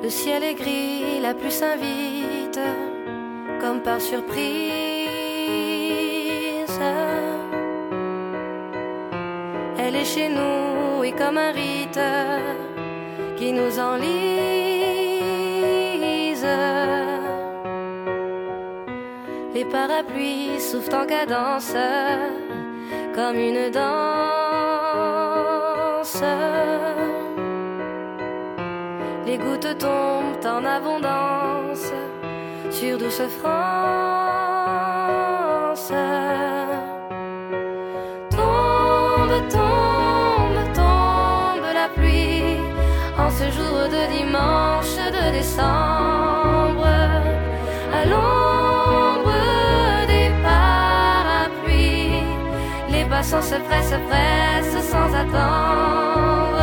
Le ciel est gris, la pluie s'invite, comme par surprise. Elle est chez nous, et comme un rite qui nous enlise. Les parapluies soufflent en cadence, comme une danse. Les gouttes tombent en abondance sur Douce France. Tombe, tombe, tombe la pluie en ce jour de dimanche de décembre, à l'ombre des parapluies. Les passants se pressent sans attendre.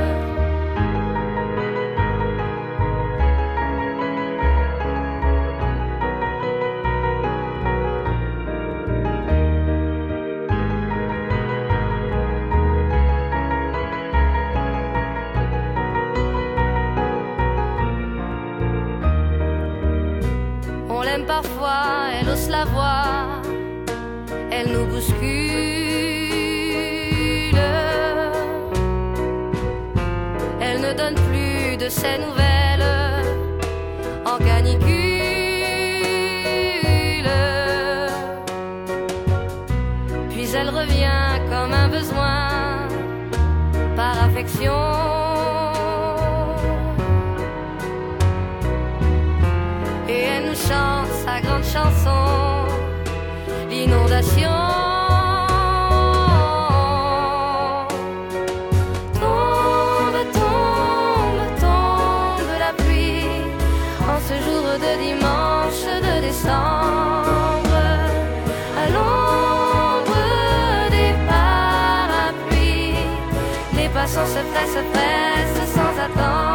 Parfois, elle hausse la voix, elle nous bouscule. Elle ne donne plus de ses nouvelles en canicule. Puis elle revient comme un besoin par affection. Chante sa grande chanson, l'inondation. Tombe, tombe, tombe la pluie en ce jour de dimanche de décembre, à l'ombre des parapluies. Les passants se pressent sans attendre.